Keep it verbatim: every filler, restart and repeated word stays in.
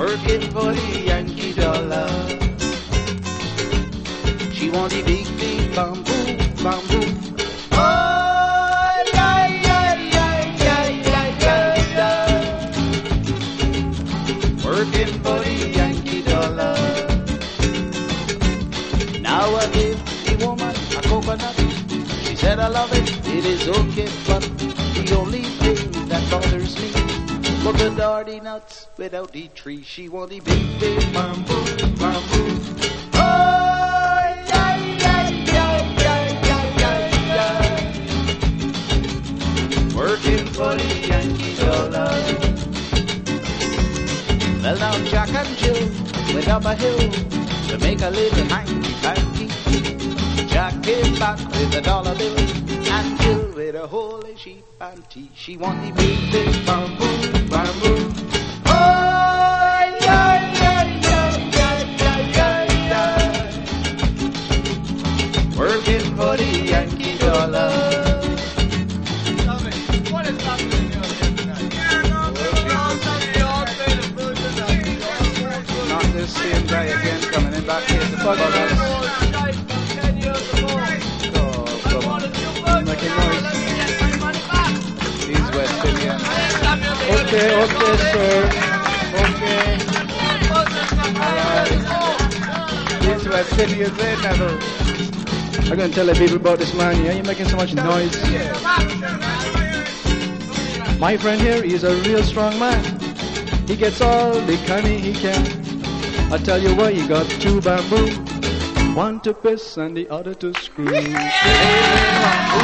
working for the Yankee dollar. She want the big, big bamboo, bamboo. Oh, yeah, yeah, yeah, yeah, yeah, yeah, yeah. Working for the Yankee dollar. Now I give the woman a coconut. She said I love it, it is okay, but the only thing that bothers me was the dirty nuts without the tree. She want the big, big bamboo, bamboo. Oh, yeah, yeah, yeah, yeah, yeah, yeah, yeah. Working for the Yankee dollar. Well, now Jack and Jill went up a hill to make a little hanky-panky. Jack came back with a dollar bill and Jill with a holy sheep panty. She want the big, big bamboo, bamboo. Oh, yeah, yeah, yeah, yeah, yeah, yeah, yeah. Working for the Yankee dollar. What is happening here tonight? Not this same guy again coming in back here to bug us. These West Indians. Okay, okay, sir. Okay. Alright. These West Indians, they never. I'm gonna tell the people about this man here. You're making so much noise. My friend here, he's a real strong man. He gets all the honey he can. I tell you what, he got two bamboo. One to piss and the other to screw.